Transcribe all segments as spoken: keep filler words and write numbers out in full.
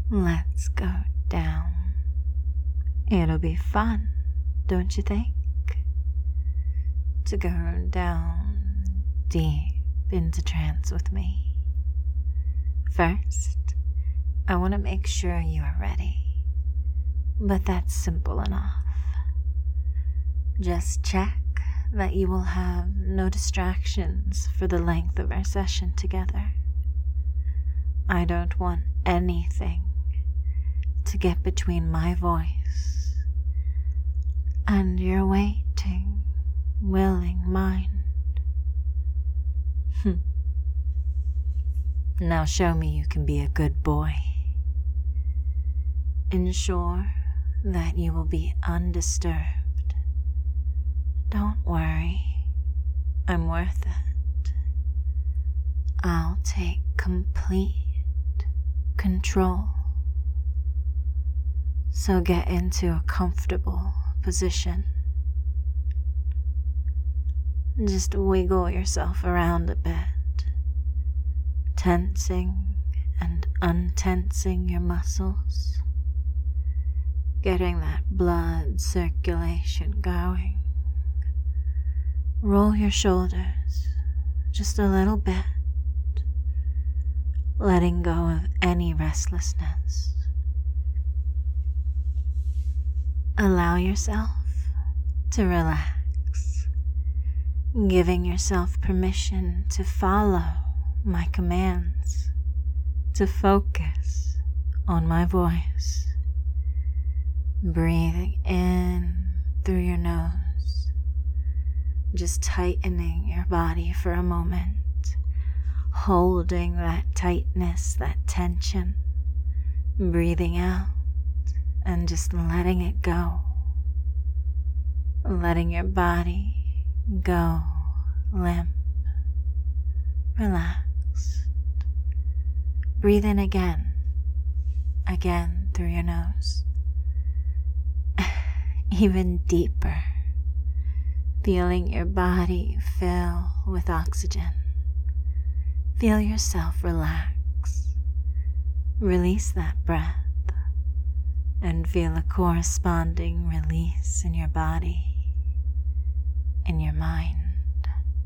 Let's go down. It'll be fun, don't you think? To go down deep into trance with me. First, I want to make sure you are ready, but that's simple enough. Just check that you will have no distractions for the length of our session together. I don't want anything to get between my voice and your waiting, willing mind. Hm. Now show me you can be a good boy. Ensure that you will be undisturbed. Don't worry, I'm worth it. I'll take complete control. So get into a comfortable position. Just wiggle yourself around a bit, tensing and untensing your muscles, getting that blood circulation going. Roll your shoulders just a little bit, letting go of any restlessness. Allow yourself to relax, giving yourself permission to follow my commands, to focus on my voice. Breathing in through your nose, just tightening your body for a moment, holding that tightness, that tension, breathing out and just letting it go, letting your body go limp, relaxed. Breathe in again, again through your nose, even deeper. Feeling your body fill with oxygen. Feel yourself relax. Release that breath and feel a corresponding release in your body, in your mind.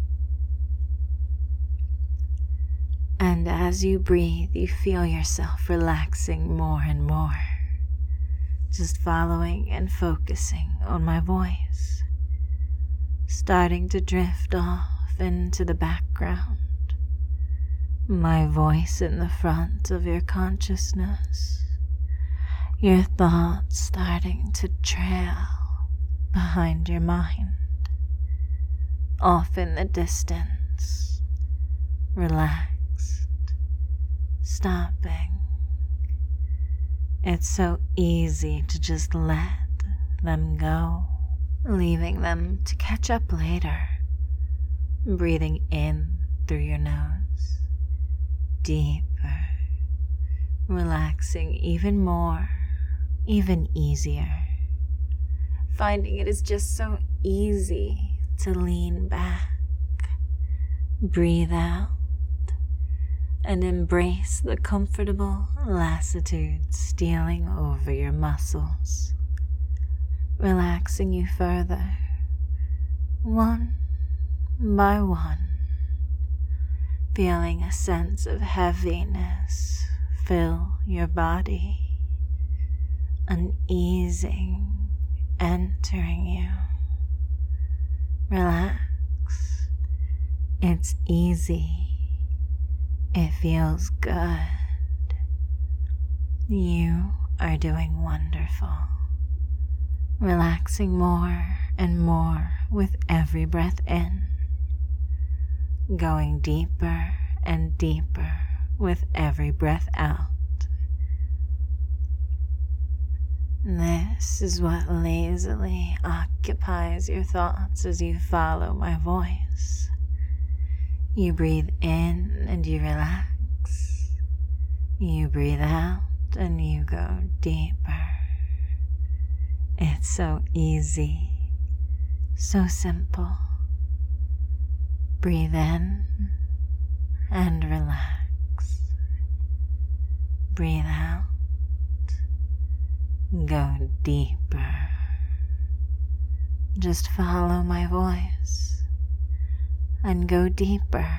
And as you breathe, you feel yourself relaxing more and more, just following and focusing on my voice, starting to drift off into the background, my voice in the front of your consciousness, your thoughts starting to trail behind your mind, off in the distance, relaxed, stopping. It's so easy to just let them go, leaving them to catch up later. Breathing in through your nose, deeper, relaxing even more, even easier. Finding it is just so easy to lean back, breathe out, and embrace the comfortable lassitude stealing over your muscles, relaxing you further, one by one, feeling a sense of heaviness fill your body, an easing entering you. Relax. It's easy. It feels good. You are doing wonderful. Relaxing more and more with every breath in. Going deeper and deeper with every breath out. This is what lazily occupies your thoughts as you follow my voice. You breathe in and you relax. You breathe out and you go deeper. It's so easy, so simple. Breathe in and relax. Breathe out Go deeper. Just follow my voice and go deeper,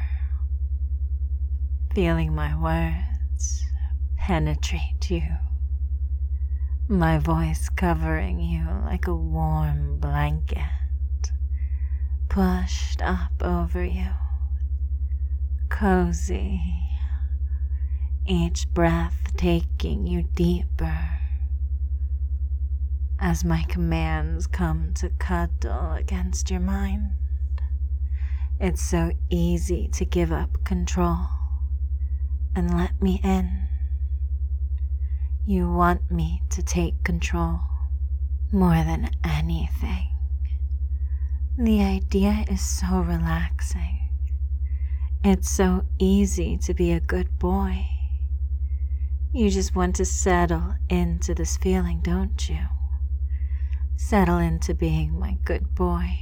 feeling my words penetrate you, my voice covering you like a warm blanket, pushed up over you, cozy, each breath taking you deeper as my commands come to cuddle against your mind. It's so easy to give up control and let me in. You want me to take control more than anything. The idea is so relaxing. It's so easy to be a good boy. You just want to settle into this feeling, don't you? Settle into being my good boy.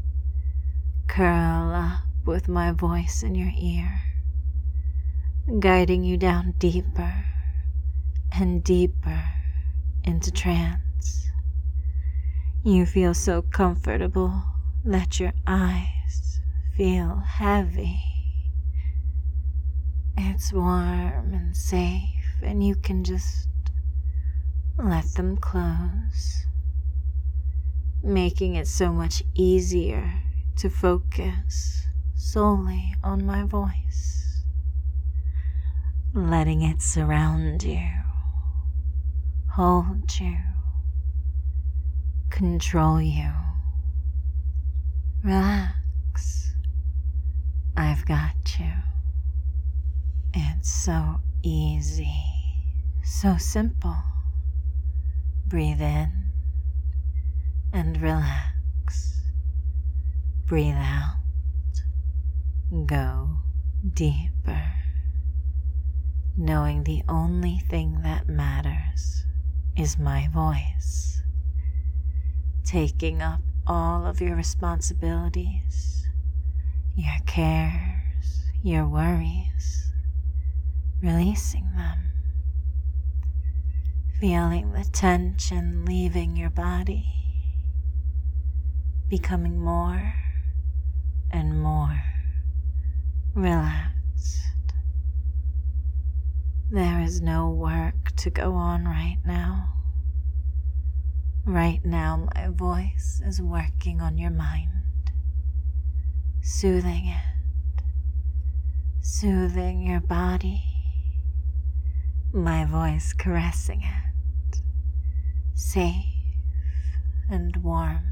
Curl up with my voice in your ear, guiding you down deeper and deeper into trance. You feel so comfortable that your eyes feel heavy. It's warm and safe, and you can just let them close, making it so much easier to focus solely on my voice, letting it surround you, hold you, control you. Relax. I've got you. It's so easy, so simple. Breathe in and relax. Breathe out. Go deeper, knowing the only thing that matters is my voice, taking up all of your responsibilities, your cares, your worries, releasing them, feeling the tension leaving your body, becoming more and more relaxed. There is no work to go on right now. Right now, my voice is working on your mind, soothing it, soothing your body. My voice caressing it, safe and warm.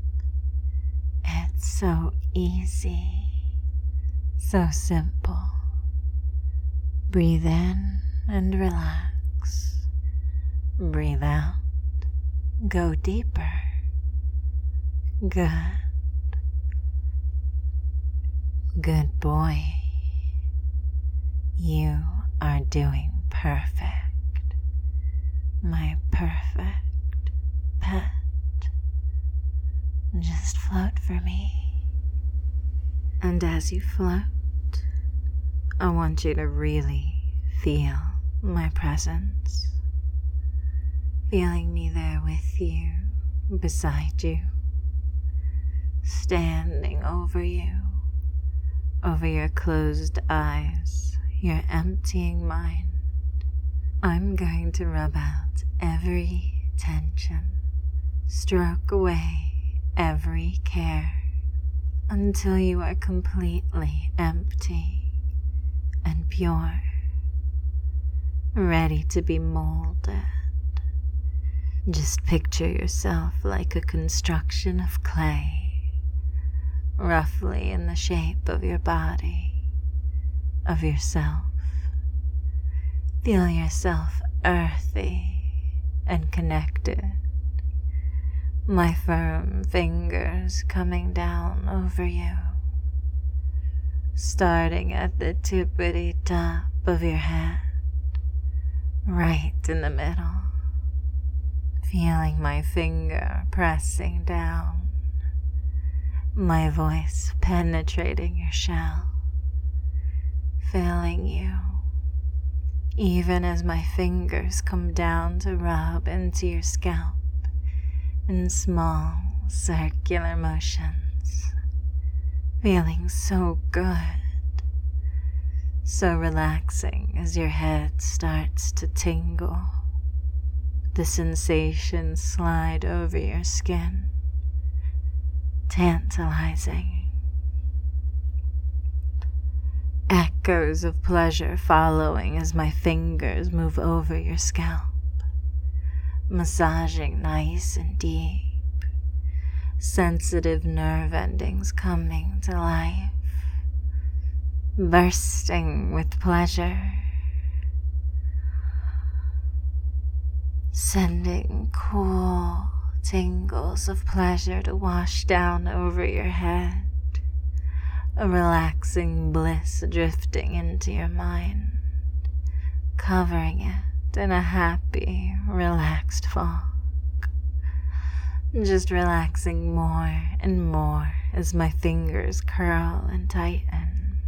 It's so easy, so simple. Breathe in and relax. Breathe out. Go deeper. Good. Good boy. You are doing perfect. My perfect pet. Just float for me. And as you float, I want you to really feel my presence. Feeling me there with you, beside you, standing over you, over your closed eyes, your emptying mind. I'm going to rub out every tension, stroke away every care, until you are completely empty and pure, ready to be molded. Just picture yourself like a construction of clay, roughly in the shape of your body, of yourself. Feel yourself earthy and connected. My firm fingers coming down over you, starting at the tippity top of your head, right in the middle. Feeling my finger pressing down, my voice penetrating your shell, filling you, even as my fingers come down to rub into your scalp in small circular motions, feeling so good, so relaxing as your head starts to tingle. The sensations slide over your skin, tantalizing. Echoes of pleasure following as my fingers move over your scalp, massaging nice and deep, sensitive nerve endings coming to life, bursting with pleasure, sending cool tingles of pleasure to wash down over your head, a relaxing bliss drifting into your mind, covering it in a happy, relaxed fog, just relaxing more and more as my fingers curl and tighten.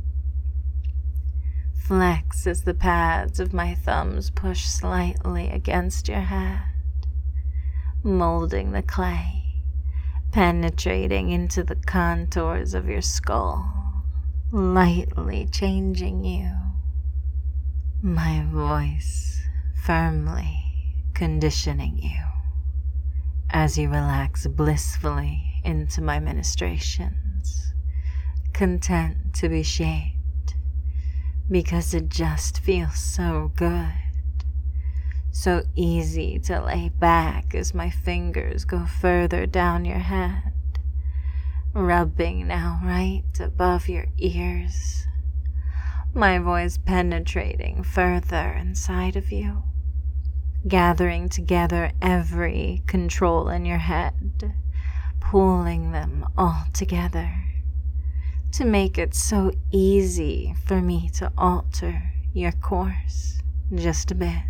Flex as the pads of my thumbs push slightly against your head, molding the clay, penetrating into the contours of your skull, lightly changing you. My voice firmly conditioning you as you relax blissfully into my ministrations, content to be shaped because it just feels so good. So easy to lay back as my fingers go further down your head, rubbing now right above your ears, my voice penetrating further inside of you, gathering together every control in your head, pulling them all together to make it so easy for me to alter your course just a bit.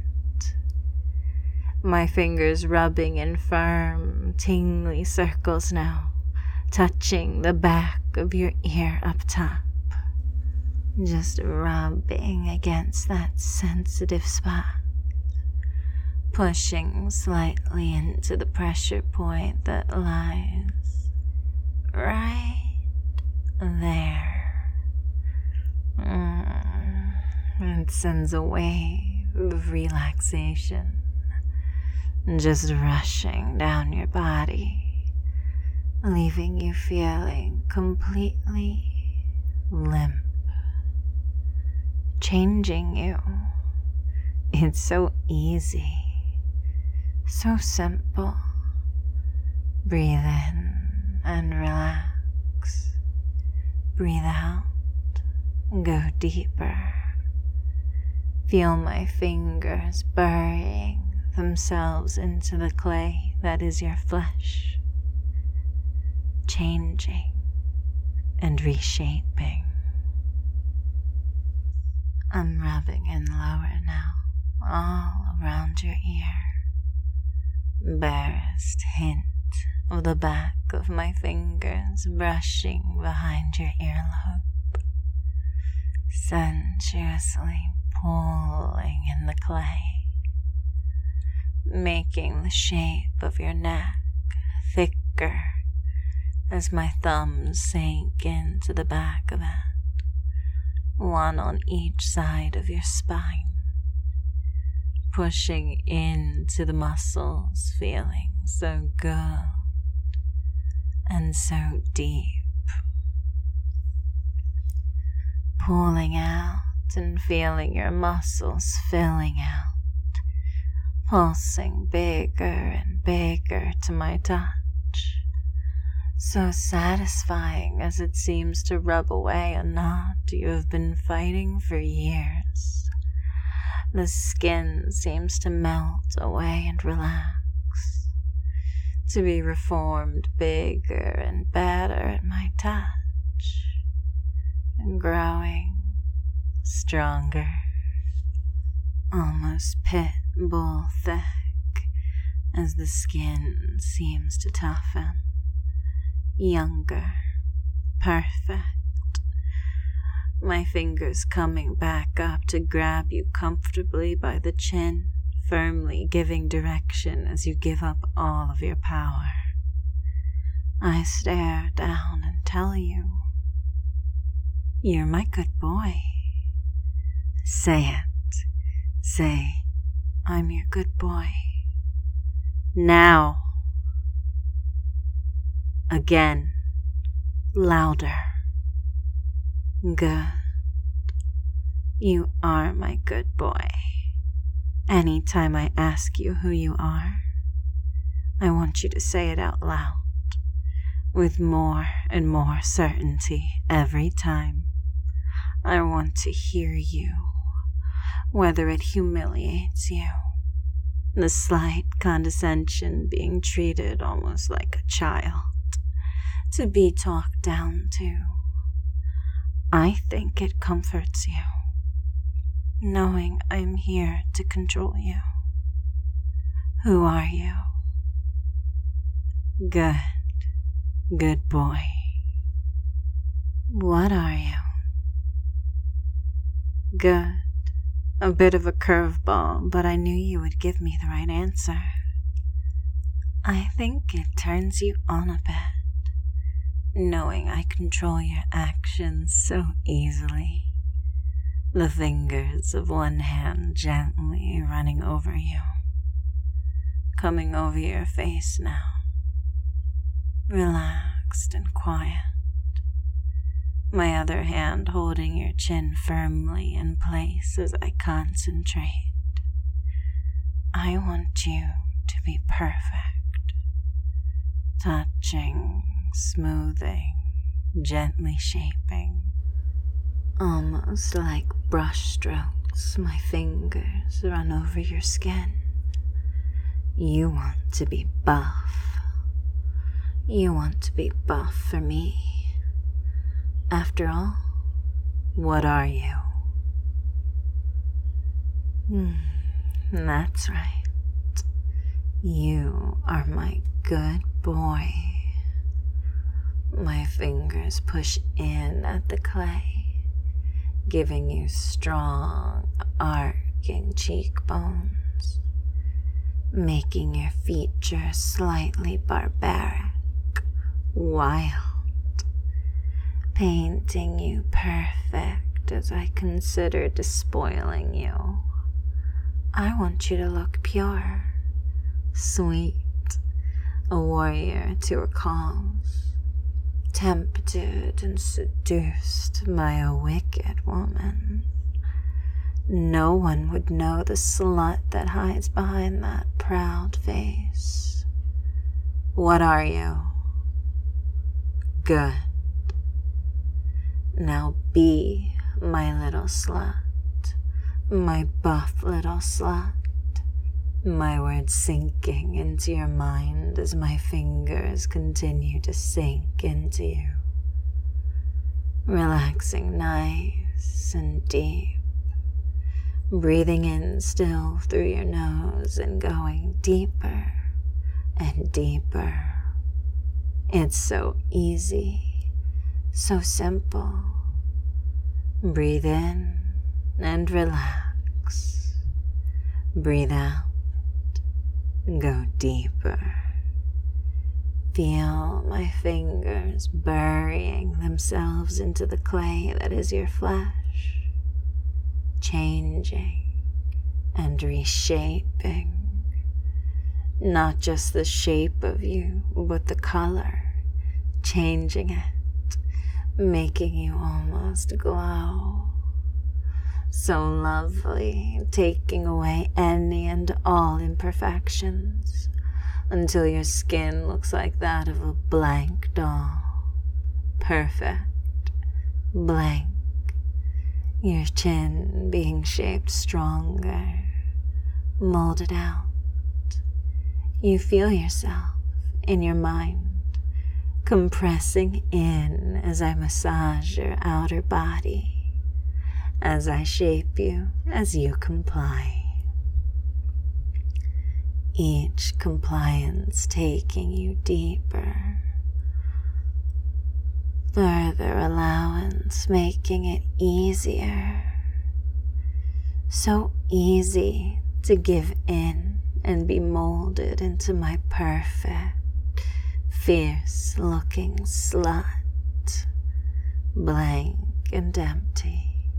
My fingers rubbing in firm, tingly circles now, touching the back of your ear up top. Just rubbing against that sensitive spot, pushing slightly into the pressure point that lies right there. Mm. It sends a wave of relaxation just rushing down your body, leaving you feeling completely limp, changing you. It's so easy, so simple. Breathe in and relax. Breathe out, go deeper. Feel my fingers burying themselves into the clay that is your flesh, changing and reshaping. I'm rubbing in lower now, all around your ear. Barest hint of the back of my fingers brushing behind your earlobe, sensuously pulling in the clay, making the shape of your neck thicker as my thumbs sink into the back of it, one on each side of your spine, pushing into the muscles, feeling so good and so deep, pulling out and feeling your muscles filling out, pulsing bigger and bigger to my touch, so satisfying as it seems to rub away a knot you have been fighting for years. The skin seems to melt away and relax, to be reformed bigger and better at my touch, and growing stronger, almost pit bull thick as the skin seems to toughen, younger, perfect, my fingers coming back up to grab you comfortably by the chin, firmly giving direction as you give up all of your power. I stare down and tell you, you're my good boy. Say it. Say, I'm your good boy. Now. Again. Louder. Good. You are my good boy. Anytime I ask you who you are, I want you to say it out loud, with more and more certainty every time. I want to hear you, whether it humiliates you, the slight condescension being treated almost like a child, to be talked down to. I think it comforts you, knowing I'm here to control you. Who are you? Good, good boy. What are you? Good. A bit of a curveball, but I knew you would give me the right answer. I think it turns you on a bit, knowing I control your actions so easily. The fingers of one hand gently running over you, coming over your face now, relaxed and quiet. My other hand holding your chin firmly in place as I concentrate. I want you to be perfect, touching, smoothing, gently shaping, almost like brush strokes. My fingers run over your skin. You want to be buff. You want to be buff for me. After all, what are you? Hmm, that's right. You are my good boy. My fingers push in at the clay, giving you strong, arcing cheekbones, making your features slightly barbaric, wild, painting you perfect as I consider despoiling you. I want you to look pure, sweet, a warrior to her calls, tempted and seduced by a wicked woman. No one would know the slut that hides behind that proud face. What are you? Good. Now be my little slut, my buff little slut, my words sinking into your mind as my fingers continue to sink into you, relaxing nice and deep, breathing in still through your nose and going deeper and deeper. It's so easy. So simple. Breathe in and relax. Breathe out. Go deeper. Feel my fingers burying themselves into the clay that is your flesh, changing and reshaping. Not just the shape of you, but the color, changing it, making you almost glow. So lovely, taking away any and all imperfections until your skin looks like that of a blank doll. Perfect, blank. Your chin being shaped stronger, molded out. You feel yourself in your mind compressing in as I massage your outer body, as I shape you as you comply. Each compliance taking you deeper, further allowance, making it easier. So easy to give in and be molded into my perfect, fierce-looking slut, blank and empty,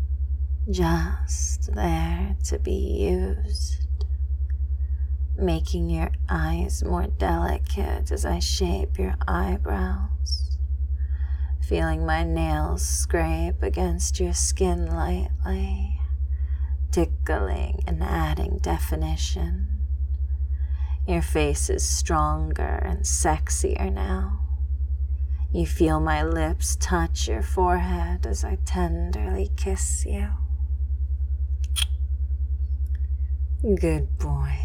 just there to be used, making your eyes more delicate as I shape your eyebrows, feeling my nails scrape against your skin lightly, tickling and adding definition. Your face is stronger and sexier now. You feel my lips touch your forehead as I tenderly kiss you. Good boy.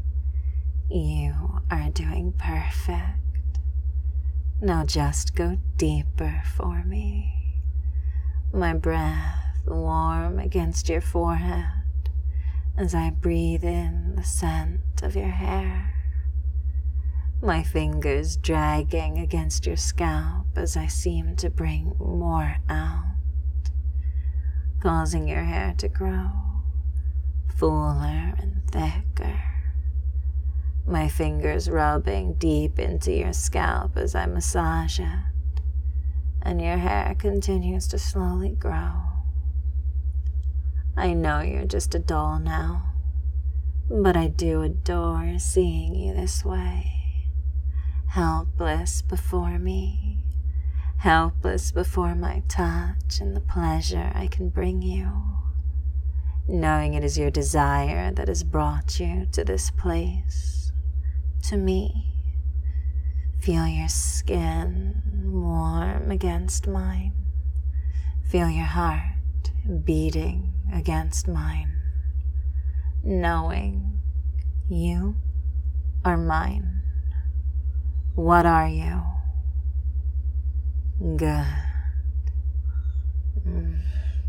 You are doing perfect. Now just go deeper for me. My breath warm against your forehead as I breathe in the scent of your hair. My fingers dragging against your scalp as I seem to bring more out, causing your hair to grow fuller and thicker. My fingers rubbing deep into your scalp as I massage it, and your hair continues to slowly grow. I know you're just a doll now, but I do adore seeing you this way. Helpless before me, helpless before my touch and the pleasure I can bring you, knowing it is your desire that has brought you to this place, to me. Feel your skin warm against mine, feel your heart beating against mine, knowing you are mine. What are you? Good. Mm.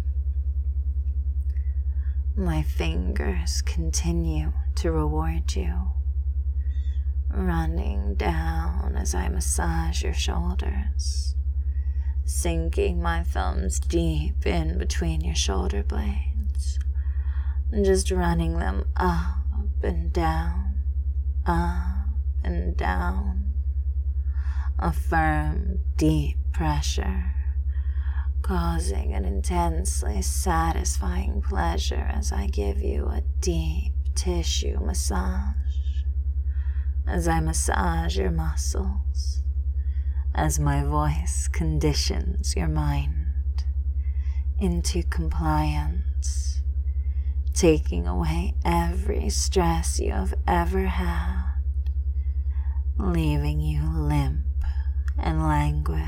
My fingers continue to reward you, running down as I massage your shoulders, sinking my thumbs deep in between your shoulder blades, and just running them up and down, up and down. A firm, deep pressure, causing an intensely satisfying pleasure as I give you a deep tissue massage, as I massage your muscles, as my voice conditions your mind into compliance, taking away every stress you have ever had, leaving you limp and languid,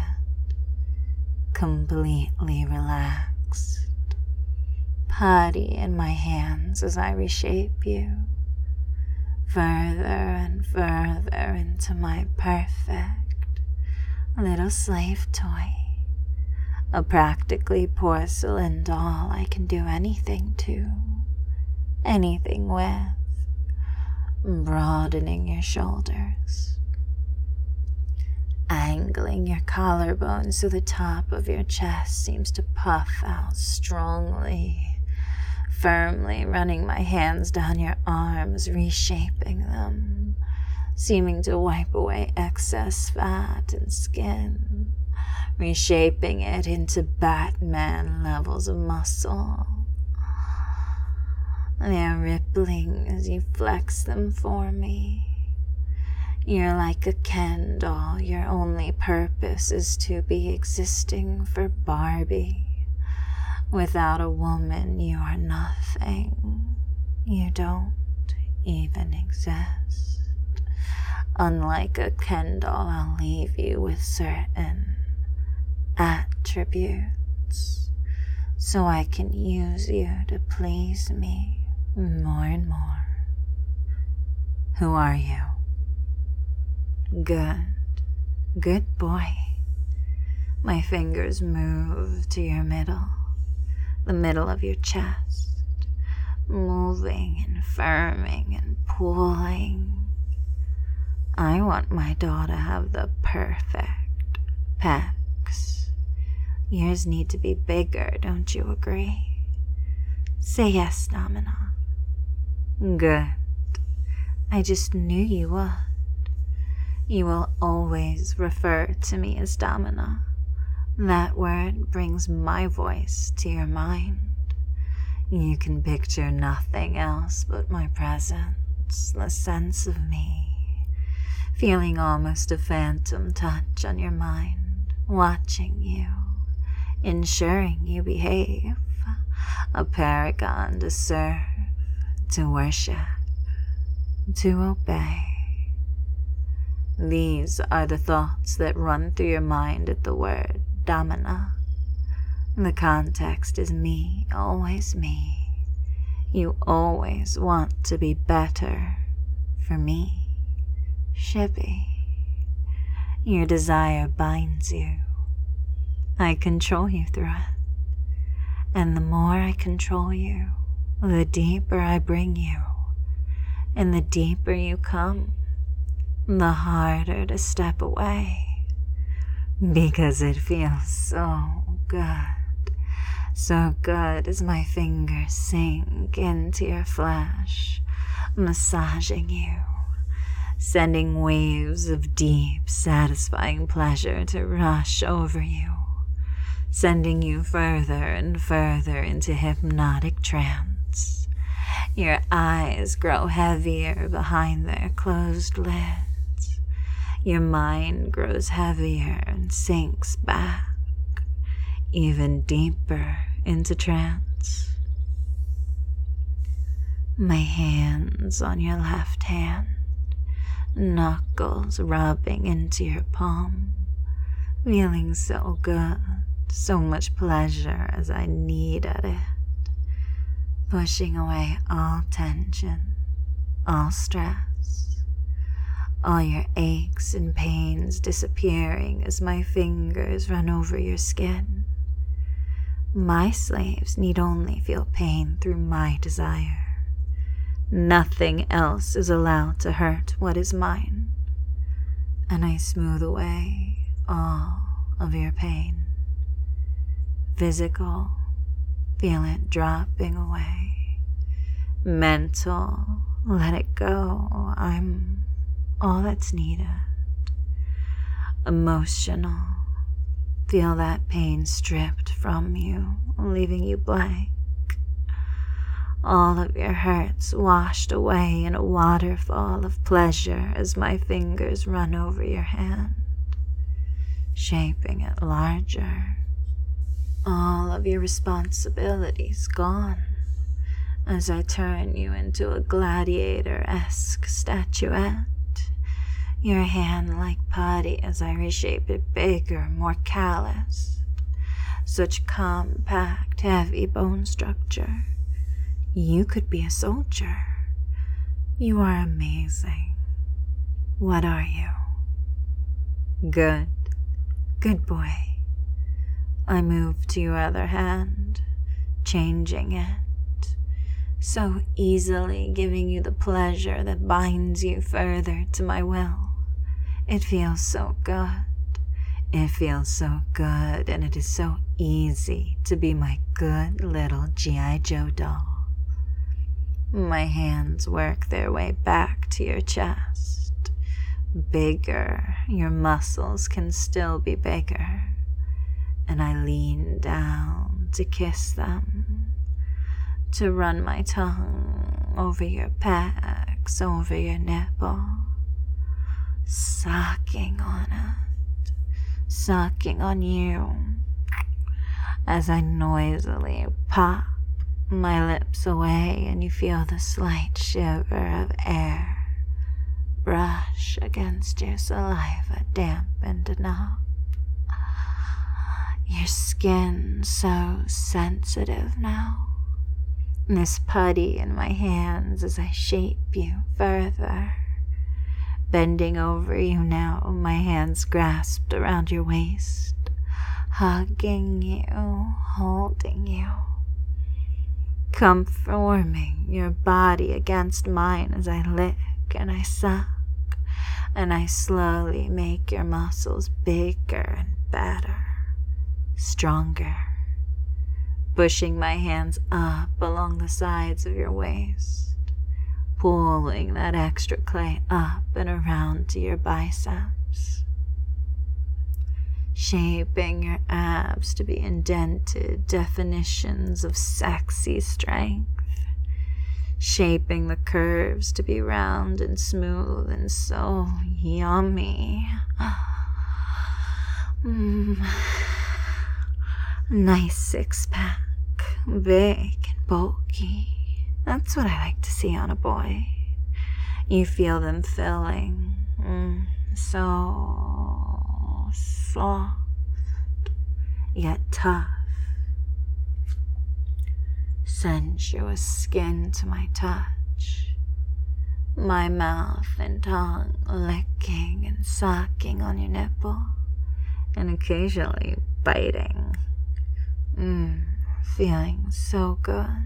completely relaxed, putty in my hands as I reshape you, further and further into my perfect little slave toy, a practically porcelain doll I can do anything to, anything with, broadening your shoulders, angling your collarbone so the top of your chest seems to puff out strongly, firmly running my hands down your arms, reshaping them, seeming to wipe away excess fat and skin, reshaping it into Batman levels of muscle. They're rippling as you flex them for me. You're like a Ken doll. Your only purpose is to be existing for Barbie. Without a woman, you are nothing. You don't even exist. Unlike a Ken doll, I'll leave you with certain attributes so I can use you to please me more and more. Who are you? Good, good boy. My fingers move to your middle, the middle of your chest, moving and firming and pulling. I want my doll to have the perfect pecs, Yours need to be bigger, don't you agree? Say yes, Domina. Good. I just knew you would. You will always refer to me as Domina. That word brings my voice to your mind. You can picture nothing else but my presence, the sense of me, feeling almost a phantom touch on your mind, watching you, ensuring you behave, a paragon to serve, to worship, to obey. These are the thoughts that run through your mind at the word Domina. The context is me, always me. You always want to be better for me, Shippy. Your desire binds you. I control you through it. And the more I control you, the deeper I bring you. And the deeper you come, the harder to step away. Because it feels so good. So good as my fingers sink into your flesh, massaging you, sending waves of deep, satisfying pleasure to rush over you, sending you further and further into hypnotic trance. Your eyes grow heavier behind their closed lids. Your mind grows heavier and sinks back even deeper into trance. My hands on your left hand, knuckles rubbing into your palm, feeling so good, so much pleasure as I knead at it, pushing away all tension, all stress, all your aches and pains disappearing as my fingers run over your skin. My slaves need only feel pain through my desire. Nothing else is allowed to hurt what is mine. And I smooth away all of your pain. Physical, feel it dropping away. Mental, let it go. I'm all that's needed. Emotional, feel that pain stripped from you, leaving you blank. All of your hurts washed away in a waterfall of pleasure as my fingers run over your hand, shaping it larger. All of your responsibilities gone as I turn you into a gladiator-esque statuette. Your hand like putty as I reshape it bigger, more calloused. Such compact, heavy bone structure. You could be a soldier. You are amazing. What are you? Good. Good boy. I move to your other hand, changing it. So easily giving you the pleasure that binds you further to my will. It feels so good. It feels so good, and it is so easy to be my good little G I Joe doll. My hands work their way back to your chest. Bigger, your muscles can still be bigger. And I lean down to kiss them, to run my tongue over your pecs, over your nipple, sucking on it, sucking on you, as I noisily pop my lips away and you feel the slight shiver of air brush against your saliva, dampened enough. Your skin so sensitive now. This putty in my hands as I shape you further. Bending over you now, my hands grasped around your waist, hugging you, holding you. Conforming your body against mine as I lick and I suck, and I slowly make your muscles bigger and better. stronger, pushing my hands up along the sides of your waist, pulling that extra clay up and around to your biceps, shaping your abs to be indented definitions of sexy strength, shaping the curves to be round and smooth and so yummy. Mm. Nice six-pack, big and bulky. That's what I like to see on a boy. You feel them filling, mm, so soft, yet tough. Sensuous skin to my touch, my mouth and tongue licking and sucking on your nipple, and occasionally biting. Mmm, feeling so good.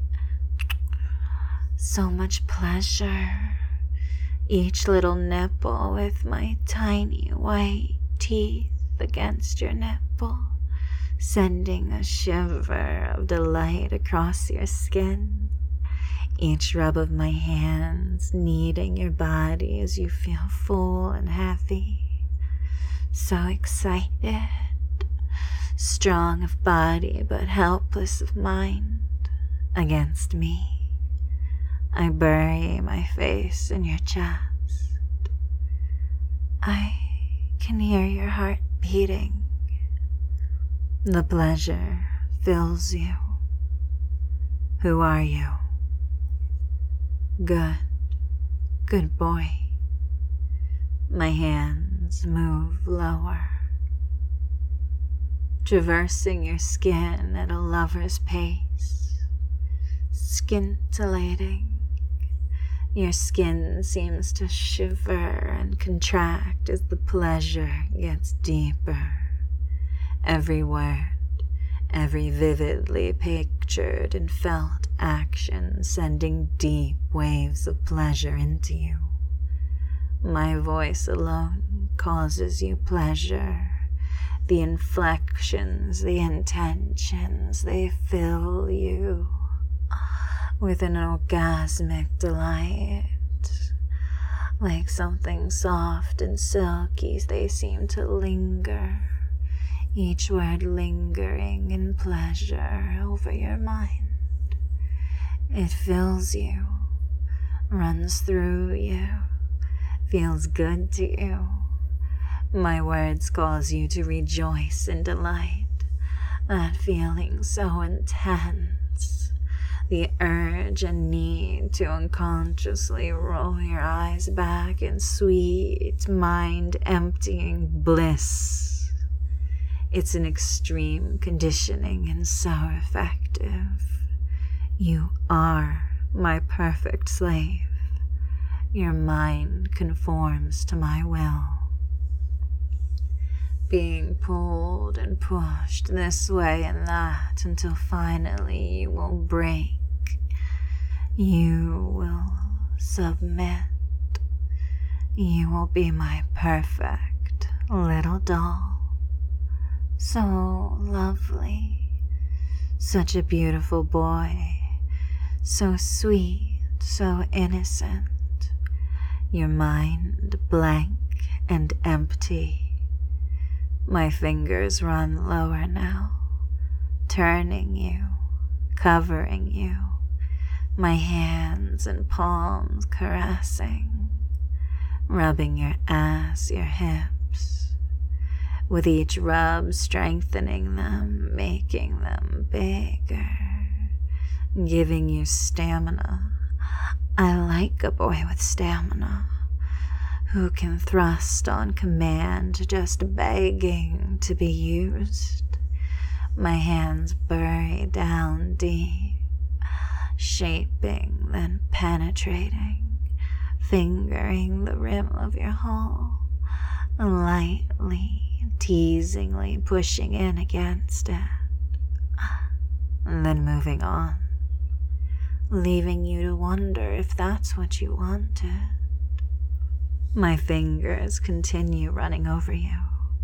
So much pleasure. Each little nipple with my tiny white teeth against your nipple, sending a shiver of delight across your skin. Each rub of my hands kneading your body as you feel full and happy. So excited. Strong of body but helpless of mind against me. I bury my face in your chest. I can hear your heart beating. The pleasure fills you. Who are you? Good, good boy. My hands move lower, traversing your skin at a lover's pace, scintillating. Your skin seems to shiver and contract as the pleasure gets deeper. Every word, every vividly pictured and felt action sending deep waves of pleasure into you. My voice alone causes you pleasure. The inflections, the intentions, they fill you with an orgasmic delight. Like something soft and silky, they seem to linger, each word lingering in pleasure over your mind. It fills you, runs through you, feels good to you. My words cause you to rejoice in delight, that feeling so intense, the urge and need to unconsciously roll your eyes back in sweet, mind-emptying bliss. It's an extreme conditioning and so effective. You are my perfect slave. Your mind conforms to my will. Being pulled and pushed this way and that until finally you will break. You will submit. You will be my perfect little doll. So lovely. Such a beautiful boy. So sweet, so innocent. Your mind blank and empty. My fingers run lower now, turning you, covering you, my hands and palms caressing, rubbing your ass, your hips, with each rub strengthening them, making them bigger, giving you stamina. I like a boy with stamina, who can thrust on command, just begging to be used. My hands bury down deep, shaping, then penetrating, fingering the rim of your hole, lightly, teasingly pushing in against it, and then moving on, leaving you to wonder if that's what you wanted. My fingers continue running over you,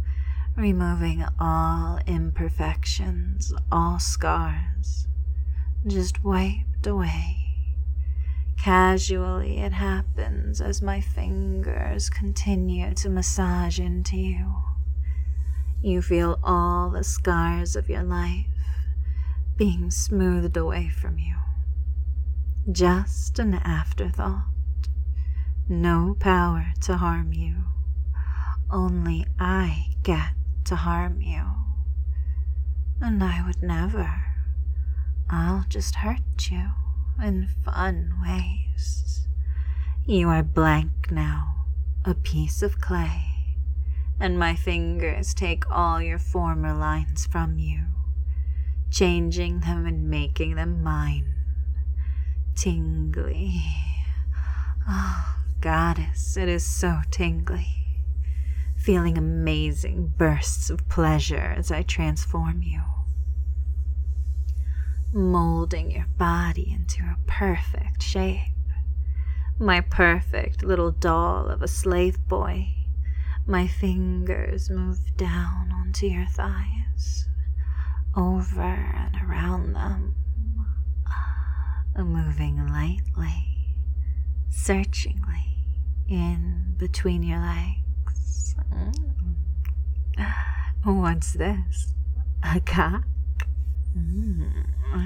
removing all imperfections, all scars, just wiped away. Casually it happens as my fingers continue to massage into you. You feel all the scars of your life being smoothed away from you. Just an afterthought. No power to harm you. Only I get to harm you. And I would never. I'll just hurt you in fun ways. You are blank now, a piece of clay, and my fingers take all your former lines from you, changing them and making them mine. Tingly. Oh, goddess, it is so tingly. Feeling amazing bursts of pleasure as I transform you, molding your body into a perfect shape. My perfect little doll of a slave boy. My fingers move down onto your thighs, over and around them, moving lightly, searchingly in between your legs. Mm. What's this? A cock? Mm.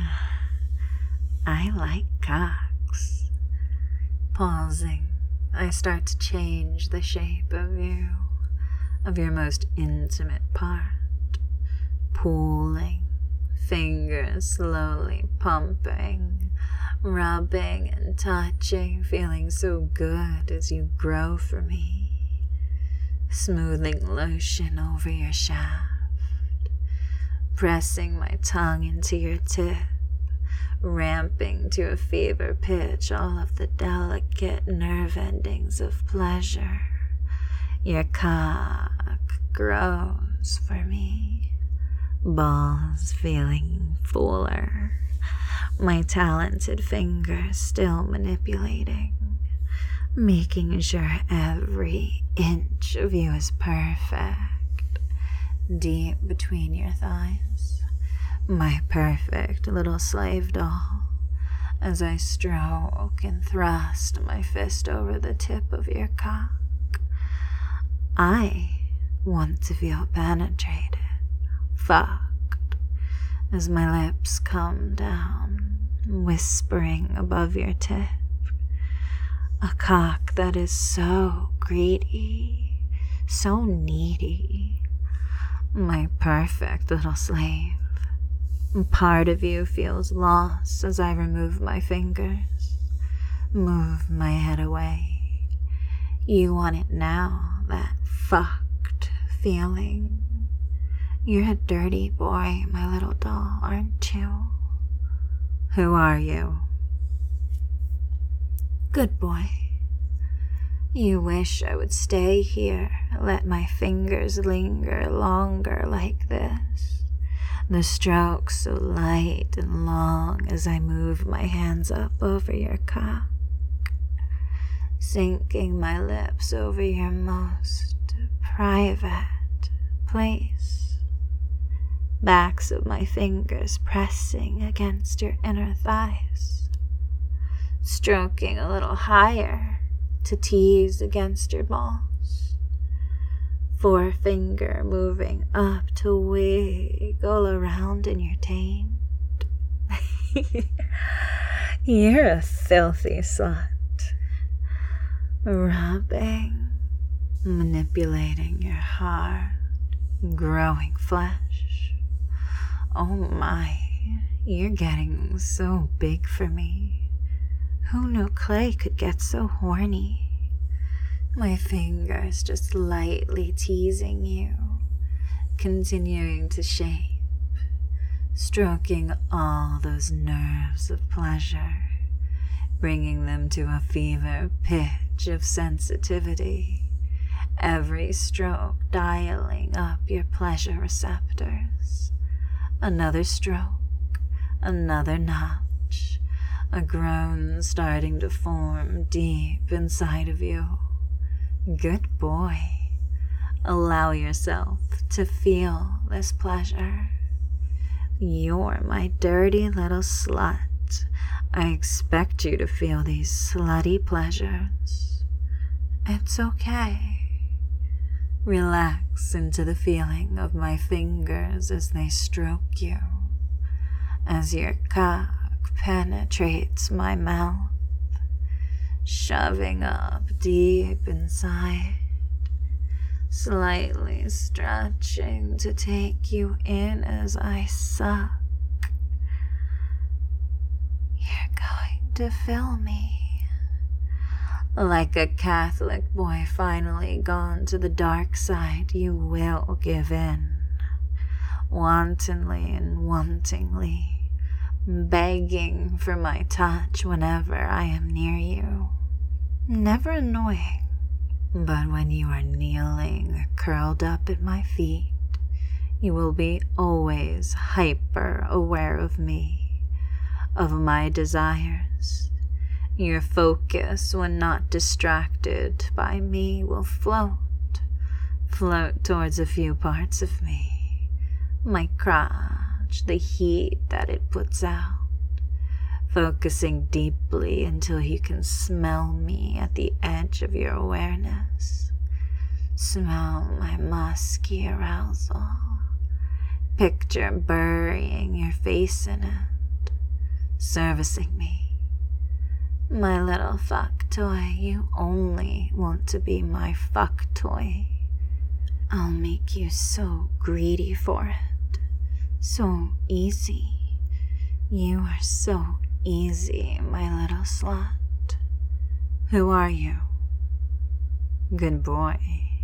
I like cocks. Pausing, I start to change the shape of you, of your most intimate part, pulling, fingers slowly pumping, rubbing and touching, feeling so good as you grow for me, smoothing lotion over your shaft, pressing my tongue into your tip, ramping to a fever pitch all of the delicate nerve endings of pleasure. Your cock grows for me, balls feeling fuller, my talented fingers still manipulating, making sure every inch of you is perfect, deep between your thighs, my perfect little slave doll, as I stroke and thrust my fist over the tip of your cock. I want to feel penetrated, fucked, as my lips come down, whispering above your tip. A cock that is so greedy, so needy, my perfect little slave. Part of you feels lost as I remove my fingers, move my head away. You want it now, that fucked feeling. You're a dirty boy, my little doll, aren't you? Who are you? Good boy. You wish I would stay here, let my fingers linger longer like this. The strokes so light and long as I move my hands up over your cock, sinking my lips over your most private place, backs of my fingers pressing against your inner thighs, stroking a little higher to tease against your balls. Forefinger moving up to wiggle around in your taint. You're a filthy slut. Rubbing, manipulating your hard, growing flesh. Oh my, you're getting so big for me. Who knew clay could get so horny? My fingers just lightly teasing you, continuing to shape, stroking all those nerves of pleasure, bringing them to a fever pitch of sensitivity, every stroke dialing up your pleasure receptors. Another stroke, another notch, a groan starting to form deep inside of you. Good boy. Allow yourself to feel this pleasure. You're my dirty little slut. I expect you to feel these slutty pleasures. It's okay. Relax into the feeling of my fingers as they stroke you, as your cock penetrates my mouth, shoving up deep inside, slightly stretching to take you in as I suck. You're going to fill me. Like a Catholic boy finally gone to the dark side, you will give in, wantonly and wantingly, begging for my touch whenever I am near you. Never annoying, but when you are kneeling or curled up at my feet, you will be always hyper aware of me, of my desires. Your focus, when not distracted by me, will float, float towards a few parts of me. My crotch, the heat that it puts out, focusing deeply until you can smell me at the edge of your awareness. Smell my musky arousal. Picture burying your face in it, servicing me. My little fuck toy, you only want to be my fuck toy. I'll make you so greedy for it, so easy. You are so easy, my little slut. Who are you? Good boy.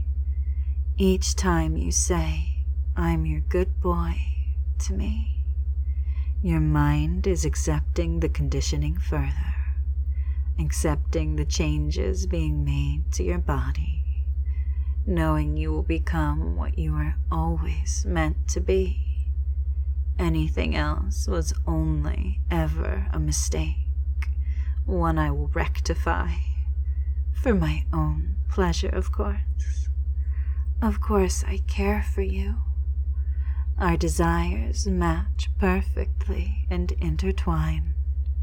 Each time you say, I'm your good boy, to me, your mind is accepting the conditioning further, accepting the changes being made to your body, knowing you will become what you were always meant to be. Anything else was only ever a mistake, one I will rectify, for my own pleasure, of course. Of course I care for you. Our desires match perfectly and intertwine.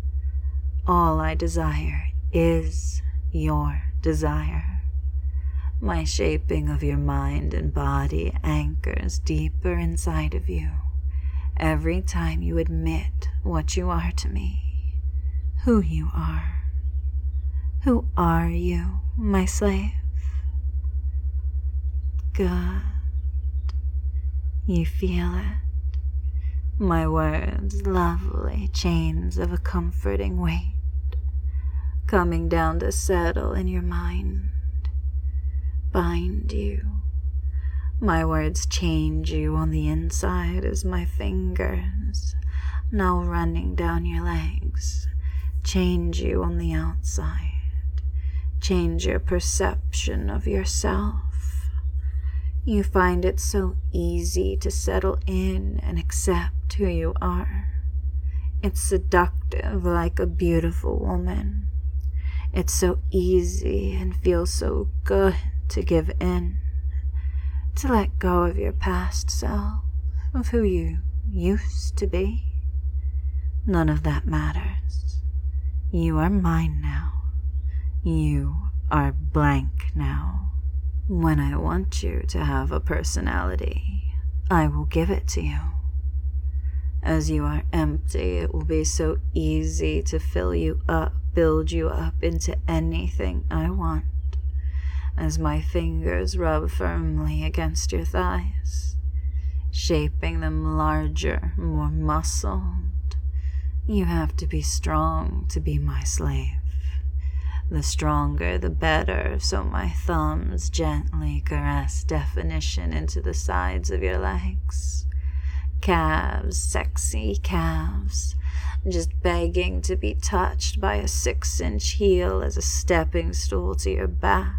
All I desire is your desire. My shaping of your mind and body anchors deeper inside of you every time you admit what you are to me, who you are. Who are you, my slave? Good. You feel it. My words, lovely chains of a comforting weight, coming down to settle in your mind, bind you. My words change you on the inside as my fingers, now running down your legs, change you on the outside, change your perception of yourself. You find it so easy to settle in and accept who you are. It's seductive like a beautiful woman. It's so easy and feels so good to give in, to let go of your past self, of who you used to be. None of that matters. You are mine now. You are blank now. When I want you to have a personality, I will give it to you. As you are empty, it will be so easy to fill you up, build you up into anything I want, as my fingers rub firmly against your thighs, shaping them larger, more muscled. You have to be strong to be my slave. The stronger, the better, so my thumbs gently caress definition into the sides of your legs. Calves, sexy calves, just begging to be touched by a six-inch heel as a stepping stool to your back.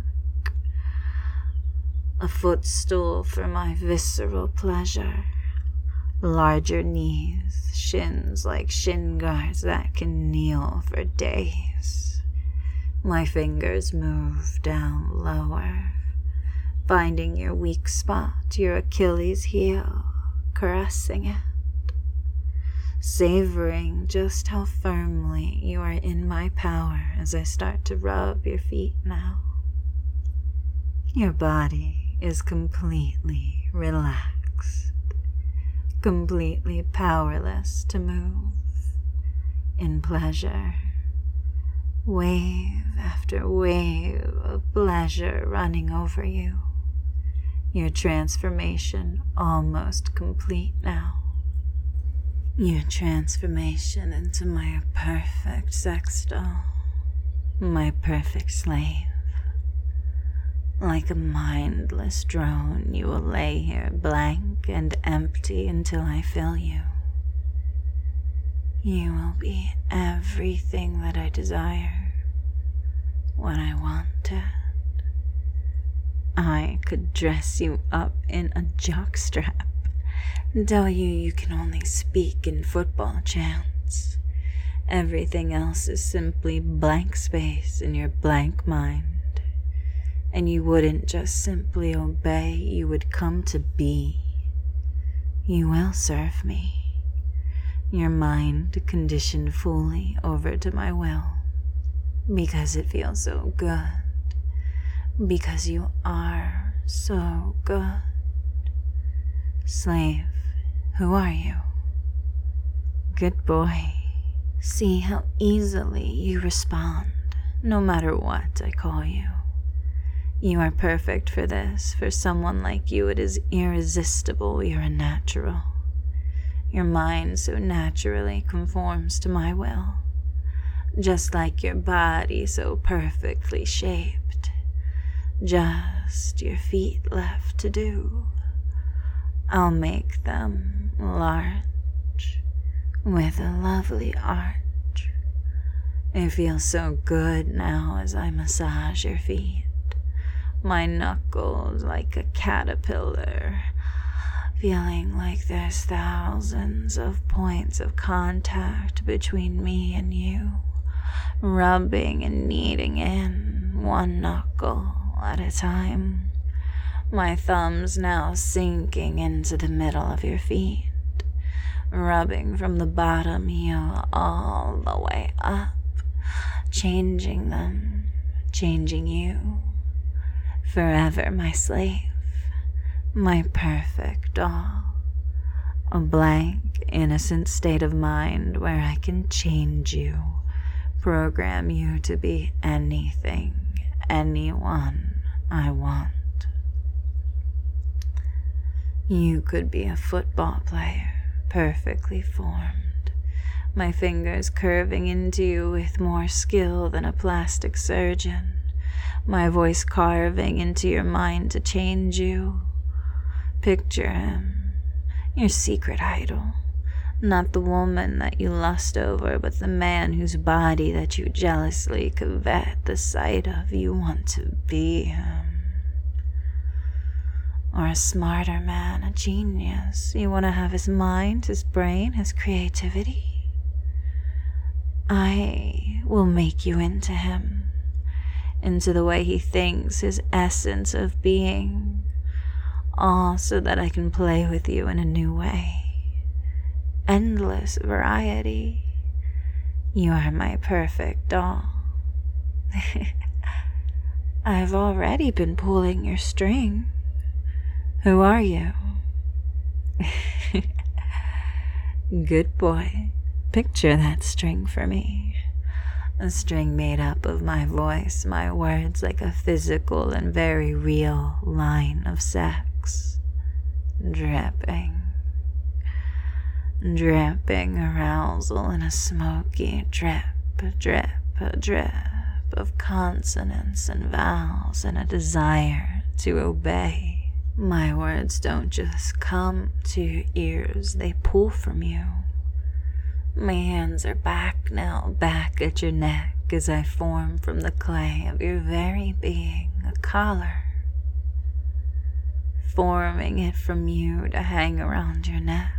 A footstool for my visceral pleasure. Larger knees, shins like shin guards that can kneel for days. My fingers move down lower, finding your weak spot, your Achilles heel, caressing it, savoring just how firmly you are in my power as I start to rub your feet now. Your body is completely relaxed, completely powerless to move in pleasure. Wave after wave of pleasure running over you. Your transformation almost complete now. Your transformation into my perfect sex doll, my perfect slave. Like a mindless drone, you will lay here blank and empty until I fill you. You will be everything that I desire when I want it. I could dress you up in a jockstrap and tell you you can only speak in football chants. Everything else is simply blank space in your blank mind. And you wouldn't just simply obey, you would come to be. You will serve me. Your mind conditioned fully over to my will, because it feels so good, because you are so good. Slave, who are you? Good boy. See how easily you respond, no matter what I call you. You are perfect for this. For someone like you, it is irresistible. You're a natural. Your mind so naturally conforms to my will, just like your body so perfectly shaped. Just your feet left to do. I'll make them large, with a lovely arch. It feels so good now as I massage your feet. My knuckles like a caterpillar, feeling like there's thousands of points of contact between me and you, rubbing and kneading in one knuckle at a time. My thumbs now sinking into the middle of your feet, rubbing from the bottom heel all the way up, changing them, changing you. Forever my slave, my perfect doll, a blank, innocent state of mind where I can change you, program you to be anything, anyone I want. You could be a football player, perfectly formed, my fingers curving into you with more skill than a plastic surgeon, my voice carving into your mind to change you. Picture him, your secret idol, not the woman that you lust over, but the man whose body that you jealously covet the sight of. You want to be him. Or a smarter man, a genius. You want to have his mind, his brain, his creativity. I will make you into him. Into the way he thinks, his essence of being, all so that I can play with you in a new way. Endless variety. You are my perfect doll. I've already been pulling your string. Who are you? Good boy. Picture that string for me. A string made up of my voice, my words, like a physical and very real line of sex. Dripping. Dripping arousal in a smoky drip, drip, drip of consonants and vowels and a desire to obey. My words don't just come to your ears, they pull from you. My hands are back now, back at your neck as I form from the clay of your very being a collar, forming it from you to hang around your neck.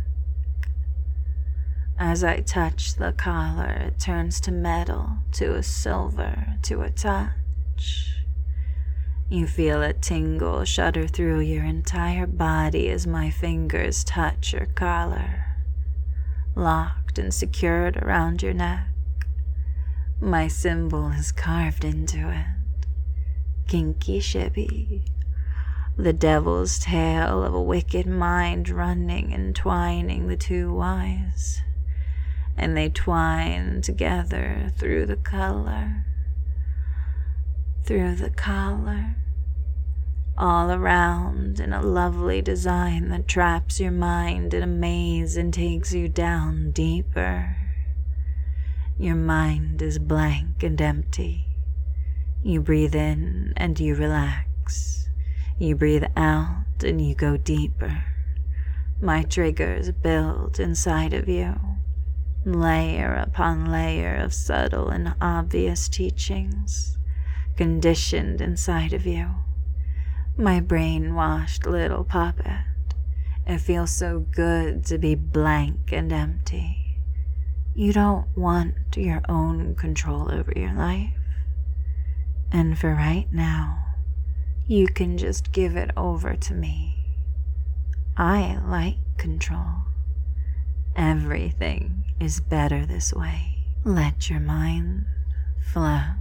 As I touch the collar, it turns to metal, to a silver, to a touch. You feel a tingle shudder through your entire body as my fingers touch your collar, locked and secured around your neck. My symbol is carved into it. Kinky Shibby, the devil's tale of a wicked mind running and twining the two wise, and they twine together through the color, through the collar, all around in a lovely design that traps your mind in a maze and takes you down deeper. Your mind is blank and empty. You breathe in and you relax. You breathe out and you go deeper. My triggers build inside of you, layer upon layer of subtle and obvious teachings, conditioned inside of you. My brainwashed little puppet. It feels so good to be blank and empty. You don't want your own control over your life. And for right now, you can just give it over to me. I like control. Everything is better this way. Let your mind float.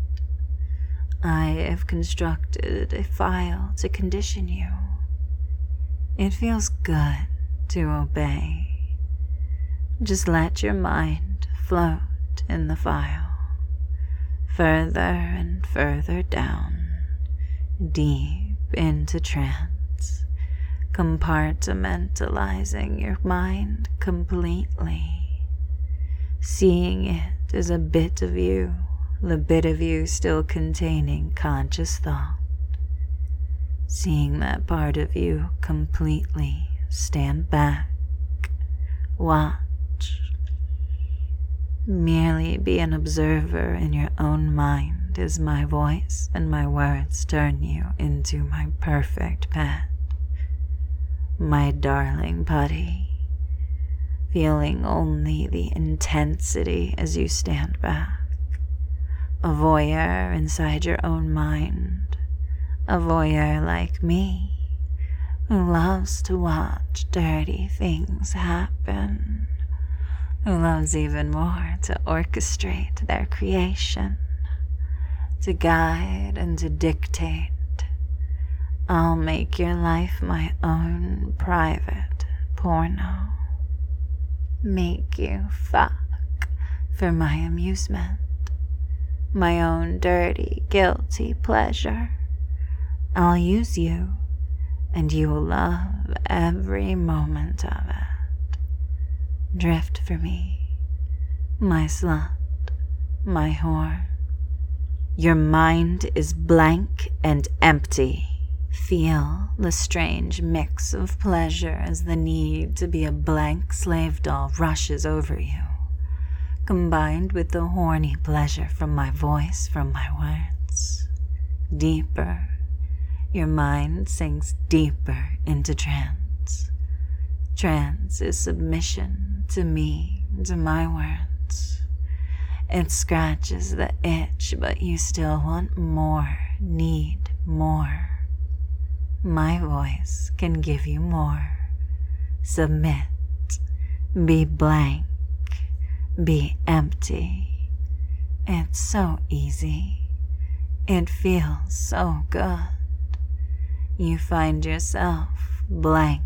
I have constructed a file to condition you. It feels good to obey. Just let your mind float in the file, further and further down, deep into trance, compartmentalizing your mind completely, seeing it as a bit of you, the bit of you still containing conscious thought, seeing that part of you completely stand back, watch, merely be an observer in your own mind as my voice and my words turn you into my perfect pet, my darling putty, feeling only the intensity as you stand back. A voyeur inside your own mind, a voyeur like me, who loves to watch dirty things happen, who loves even more to orchestrate their creation, to guide and to dictate. I'll make your life my own private porno. Make you fuck for my amusement. My own dirty, guilty pleasure. I'll use you, and you will love every moment of it. Drift for me, my slut, my whore. Your mind is blank and empty. Feel the strange mix of pleasure as the need to be a blank slave doll rushes over you, combined with the horny pleasure from my voice, from my words. Deeper, your mind sinks deeper into trance. Trance is submission to me, to my words. It scratches the itch, but you still want more, need more. My voice can give you more. Submit, be blank. Be empty. It's so easy. It feels so good. You find yourself blank,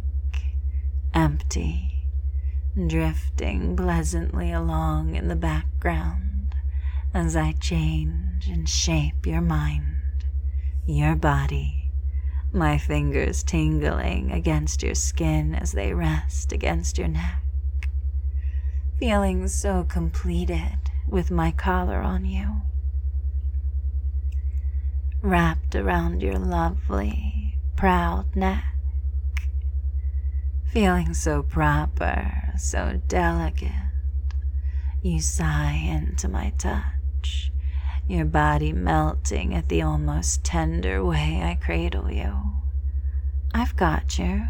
empty, drifting pleasantly along in the background as I change and shape your mind, your body, my fingers tingling against your skin as they rest against your neck. Feeling so completed with my collar on you, wrapped around your lovely, proud neck. Feeling so proper, so delicate. You sigh into my touch, your body melting at the almost tender way I cradle you. I've got you.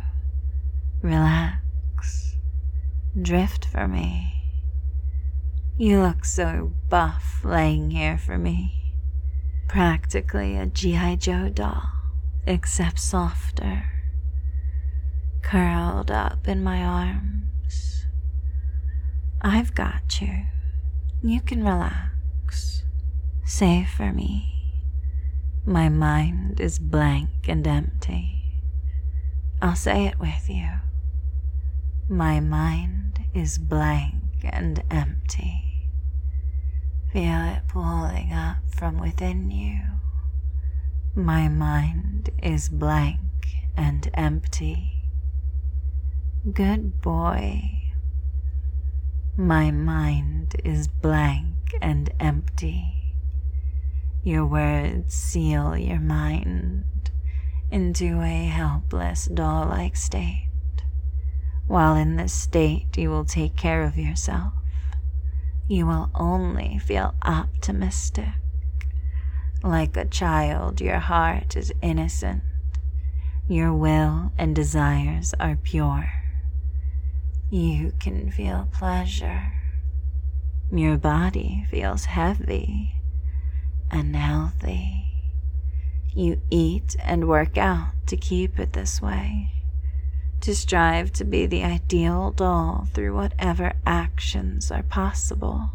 Relax. Drift for me. You look so buff laying here for me. Practically a G I Joe doll, except softer, curled up in my arms. I've got you. You can relax. Safe for me. My mind is blank and empty. I'll say it with you. My mind is blank and empty. Feel it pulling up from within you. My mind is blank and empty. Good boy. My mind is blank and empty. Your words seal your mind into a helpless doll-like state. While in this state you will take care of yourself. You will only feel optimistic. Like a child, your heart is innocent. Your will and desires are pure. You can feel pleasure. Your body feels heavy and healthy. You eat and work out to keep it this way, to strive to be the ideal doll through whatever actions are possible.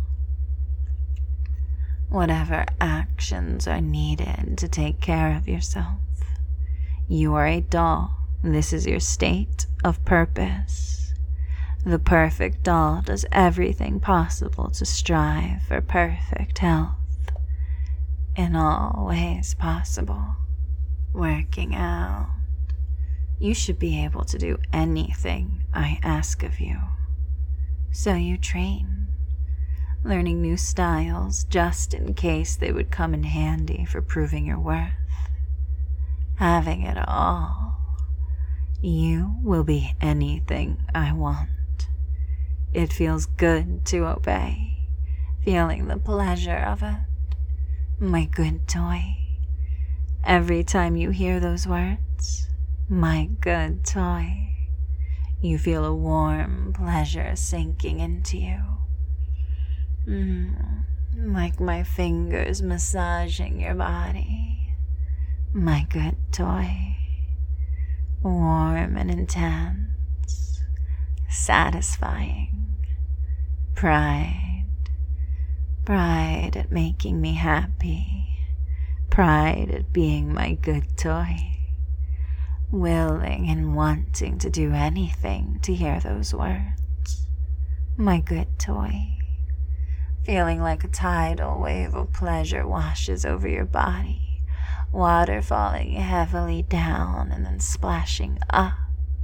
Whatever actions are needed to take care of yourself. You are a doll. This is your state of purpose. The perfect doll does everything possible to strive for perfect health in all ways possible. Working out. You should be able to do anything I ask of you. So you train, learning new styles just in case they would come in handy for proving your worth. Having it all, you will be anything I want. It feels good to obey, feeling the pleasure of it. My good toy. Every time you hear those words, my good toy, you feel a warm pleasure sinking into you. Mm, like my fingers massaging your body. My good toy, warm and intense, satisfying. Pride, pride at making me happy, pride at being my good toy. Willing and wanting to do anything to hear those words. My good toy. Feeling like a tidal wave of pleasure washes over your body. Water falling heavily down and then splashing up.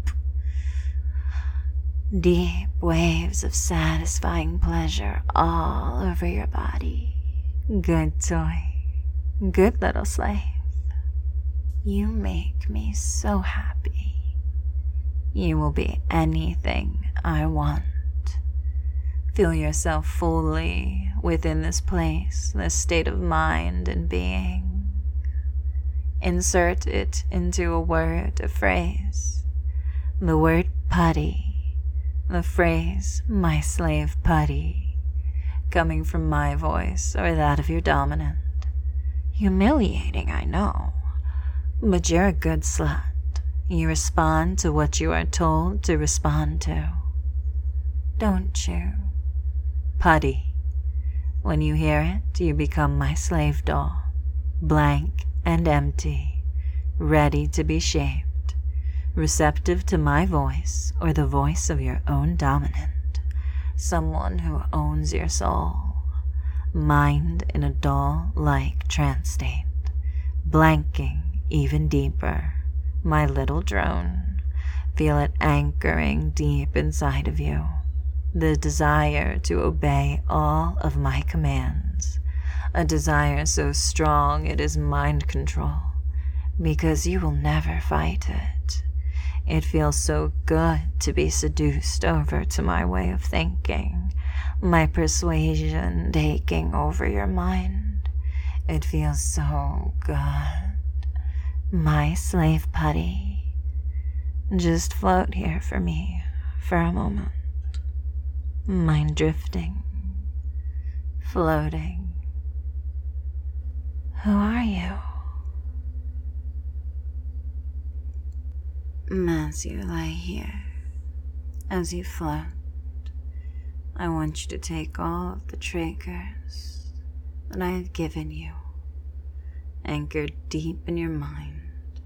Deep waves of satisfying pleasure all over your body. Good toy. Good little slave. You make me so happy. You will be anything I want. Feel yourself fully within this place, this state of mind and being. Insert it into a word, a phrase. The word putty. The phrase, my slave putty. Coming from my voice or that of your dominant. Humiliating, I know. But you're a good slut. You respond to what you are told to respond to. Don't you? Putty. When you hear it, you become my slave doll. Blank and empty. Ready to be shaped. Receptive to my voice or the voice of your own dominant. Someone who owns your soul. Mind in a doll-like trance state. Blanking even deeper, my little drone. Feel it anchoring deep inside of you. The desire to obey all of my commands. A desire so strong it is mind control. Because you will never fight it. It feels so good to be seduced over to my way of thinking. My persuasion taking over your mind. It feels so good. My slave putty. Just float here for me for a moment. Mind drifting, floating. Who are you? As you lie here, as you float, I want you to take all of the triggers that I have given you, anchored deep in your mind.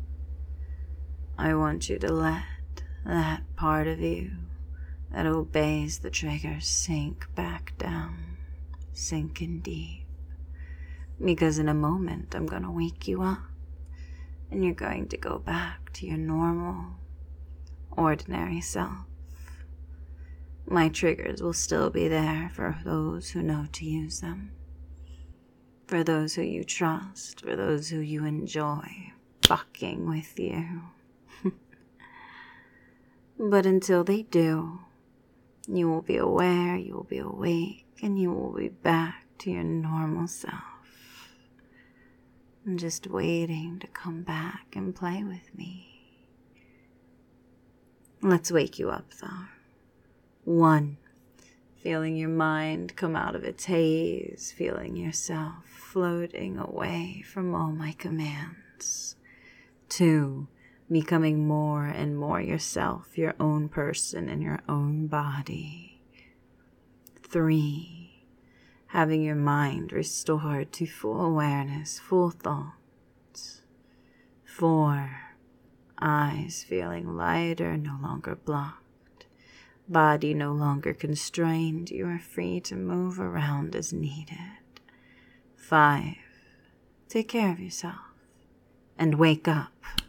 I want you to let that part of you that obeys the triggers sink back down, sink in deep. Because in a moment, I'm going to wake you up, and you're going to go back to your normal, ordinary self. My triggers will still be there for those who know to use them, for those who you trust, for those who you enjoy fucking with you. But until they do, you will be aware, you will be awake, and you will be back to your normal self. I'm just waiting to come back and play with me. Let's wake you up, though. One, feeling your mind come out of its haze, feeling yourself floating away from all my commands. Two, becoming more and more yourself, your own person in your own body. Three, having your mind restored to full awareness, full thoughts. Four, eyes feeling lighter, no longer blocked. Body no longer constrained, you are free to move around as needed. Five, take care of yourself and wake up.